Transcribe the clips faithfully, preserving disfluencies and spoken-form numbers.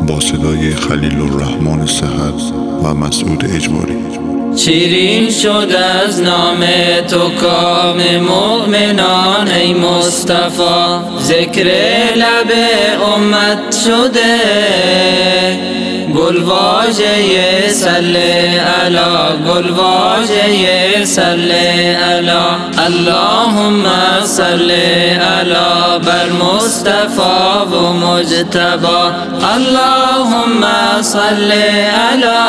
با صدای خلیل الرحمن صحت و مسعود اجباری. شیرین شد از نام تو کام مؤمنان ای مصطفی، ذکر لب امت شده گلواژه صلی علی، گلواژه صلی علی. اللهم صلی علی بر مصطفی و مجتبی، اللهم صلی علی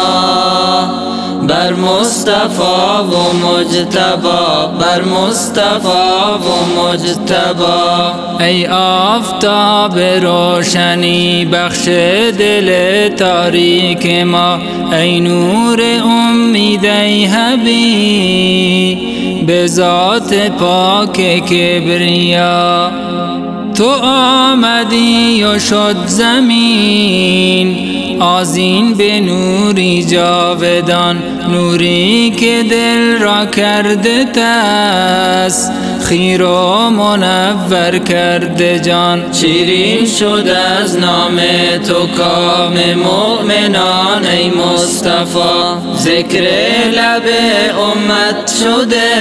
بر مصطفی و مجتبی، بر مصطفی و مجتبی. ای آفتاب روشنی بخش دل تاریک ما، ای نور امید ای حبیب به ذات پاک کبریا. تو آمدی و شد زمین آذین به نوری جاودان، نوری که دل را کرده تست خیر و منور کرده جان. شیرین شد از نام تو کام مؤمنان ای مصطفی، ذکر لب امت شده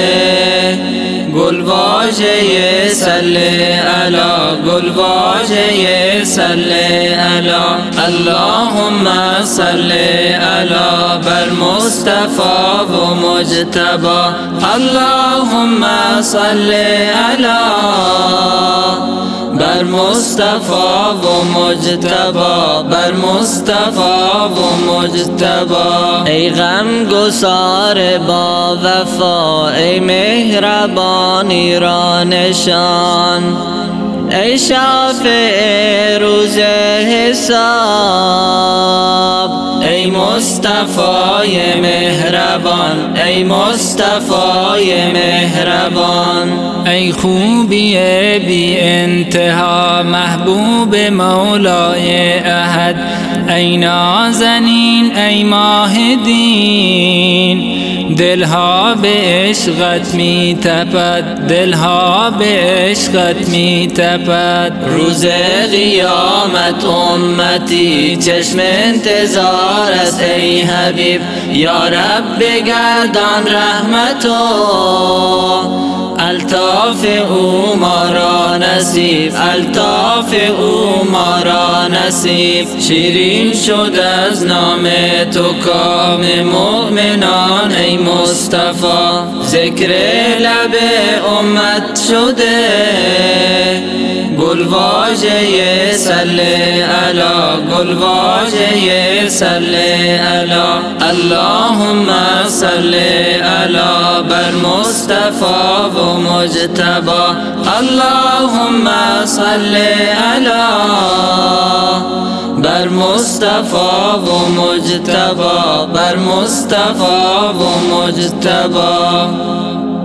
گلواژه صلی علی، گلواژه صلی علی. اللهم صلی علی بر مصطفی و مجتبی، اللهم صلی علی بر مصطفی و مجتبی، بر مصطفی و مجتبی. ای غم گسار با وفا، ای مهربانی را نشان، ای شافع روز حساب، ای مصطفی مهربان، ای مصطفی مهربان. ای خوبی بی انتها محبوب مولای احد، ای نازنین ای ماه دین دلها به عشقت می تپد، دلها به عشقت می تپد. روز قیامت امتی چشم انتظار است ای حبیب، یا رب بگردان رحمتو الطاف او ما را نصیب، الطاف او ما را نصیب. شیرین شد از نام تو کام مؤمنان ای مصطفی، ذکر لب امت شده گلواژه صلی علی، گلواژه صلی علی. اللهم صلی علی بر مصطفی و مجتبی، اللهم صلی علی بر مصطفی و مجتبی، بر مصطفی و مجتبی.